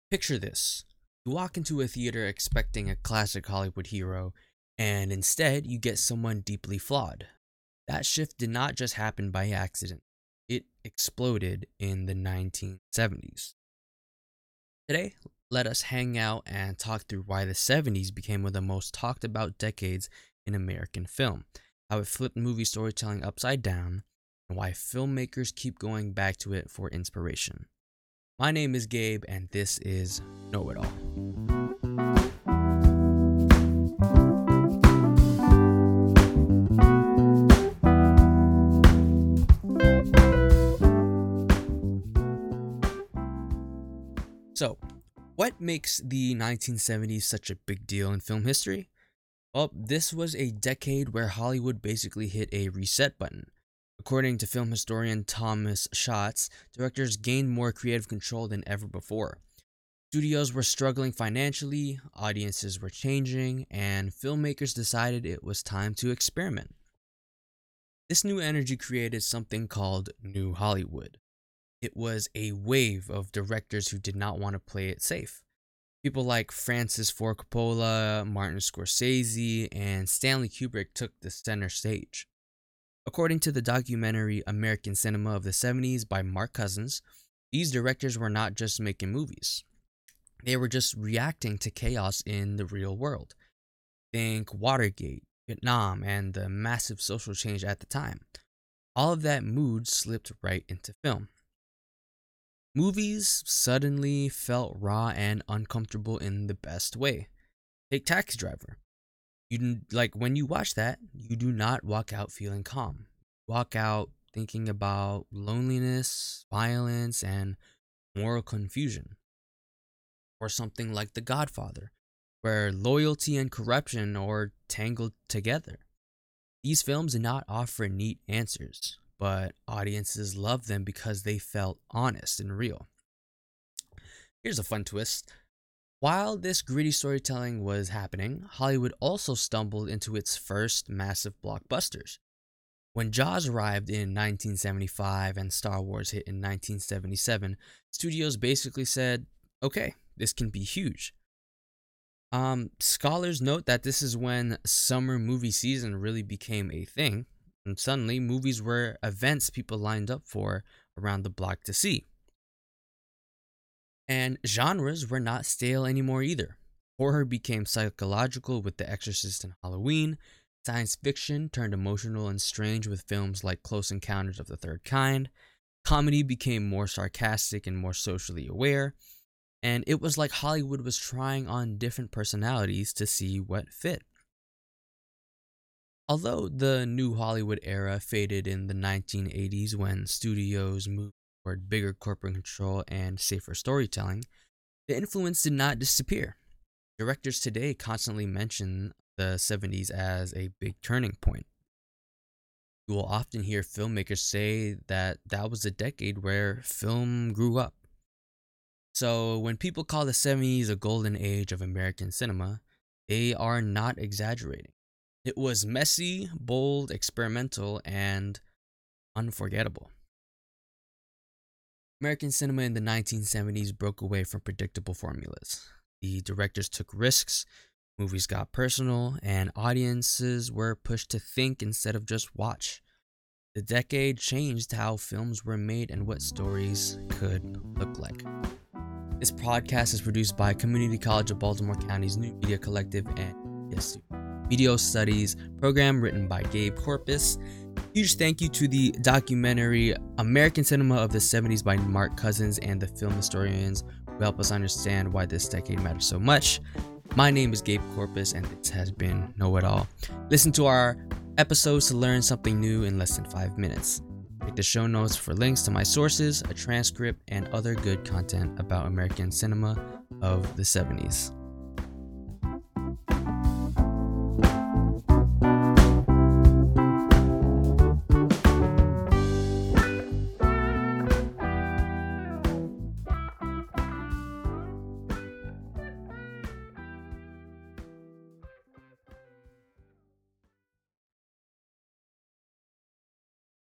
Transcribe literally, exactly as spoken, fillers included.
Picture this. You walk into a theater expecting a classic Hollywood hero, and instead you get someone deeply flawed. That shift did not just happen by accident, it exploded in the nineteen seventies. Today, let us hang out and talk through why the seventies became one of the most talked about decades in American film, how it flipped movie storytelling upside down, and why filmmakers keep going back to it for inspiration. My name is Gabe, and this is Know It All. So, what makes the nineteen seventies such a big deal in film history? Well, this was a decade where Hollywood basically hit a reset button. According to film historian Thomas Schatz, directors gained more creative control than ever before. Studios were struggling financially, audiences were changing, and filmmakers decided it was time to experiment. This new energy created something called New Hollywood. It was a wave of directors who did not want to play it safe. People like Francis Ford Coppola, Martin Scorsese, and Stanley Kubrick took the center stage. According to the documentary American Cinema of the seventies by Mark Cousins, these directors were not just making movies. They were just reacting to chaos in the real world. Think Watergate, Vietnam, and the massive social change at the time. All of that mood slipped right into film. Movies suddenly felt raw and uncomfortable in the best way. Take Taxi Driver. You do, like when you watch that, you do not walk out feeling calm. Walk out thinking about loneliness, violence, and moral confusion. Or something like The Godfather, where loyalty and corruption are tangled together. These films did not offer neat answers, but audiences loved them because they felt honest and real. Here's a fun twist. While this gritty storytelling was happening, Hollywood also stumbled into its first massive blockbusters. When Jaws arrived in nineteen seventy-five and Star Wars hit in nineteen seventy-seven, studios basically said, okay, this can be huge. Um, scholars note that this is when summer movie season really became a thing, and suddenly movies were events people lined up for around the block to see. And genres were not stale anymore either. Horror became psychological with The Exorcist and Halloween. Science fiction turned emotional and strange with films like Close Encounters of the Third Kind. Comedy became more sarcastic and more socially aware. And it was like Hollywood was trying on different personalities to see what fit. Although the new Hollywood era faded in the nineteen eighties when studios moved toward bigger corporate control and safer storytelling, the influence did not disappear. Directors today constantly mention the seventies as a big turning point. You will often hear filmmakers say that that was a decade where film grew up. So when people call the seventies a golden age of American cinema, they are not exaggerating. It was messy, bold, experimental, and unforgettable. American cinema in the nineteen seventies broke away from predictable formulas. The directors took risks, movies got personal, and audiences were pushed to think instead of just watch. The decade changed how films were made and what stories could look like. This podcast is produced by Community College of Baltimore County's New Media Collective and yes, Video Studies program written by Gabe Corpus. Huge thank you to the documentary American Cinema of the seventies by Mark Cousins and the film historians who help us understand why this decade matters so much. My name is Gabe Corpus, and this has been Know It All. Listen to our episodes to learn something new in less than five minutes. Check the show notes for links to my sources, a transcript, and other good content about American cinema of the seventies.